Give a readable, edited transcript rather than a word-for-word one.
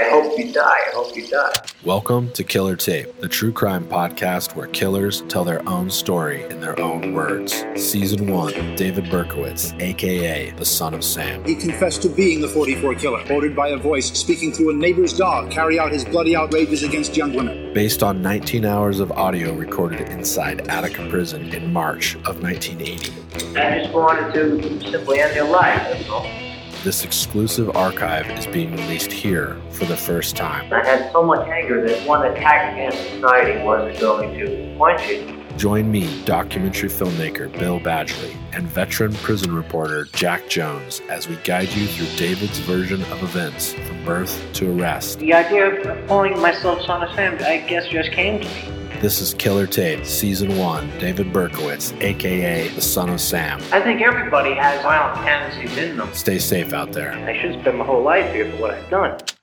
I hope you die. I hope you die. Welcome to Killer Tape, the true crime podcast where killers tell their own story in their own words. Season 1, David Berkowitz, a.k.a. the Son of Sam. He confessed to being the 44 killer, quoted by a voice speaking through a neighbor's dog, carry out his bloody outrages against young women. Based on 19 hours of audio recorded inside Attica Prison in March of 1980. I just wanted to simply end their life, that's all. This exclusive archive is being released here for the first time. I had so much anger that one attack against society wasn't going to quench it. Join me, documentary filmmaker Bill Badgley, and veteran prison reporter Jack Jones as we guide you through David's version of events from birth to arrest. The idea of calling myself Son of Sam, I guess, just came to me. This is Killer Tape, Season 1, David Berkowitz, a.k.a. the Son of Sam. I think everybody has violent tendencies in them. Stay safe out there. I should spend my whole life here for what I've done.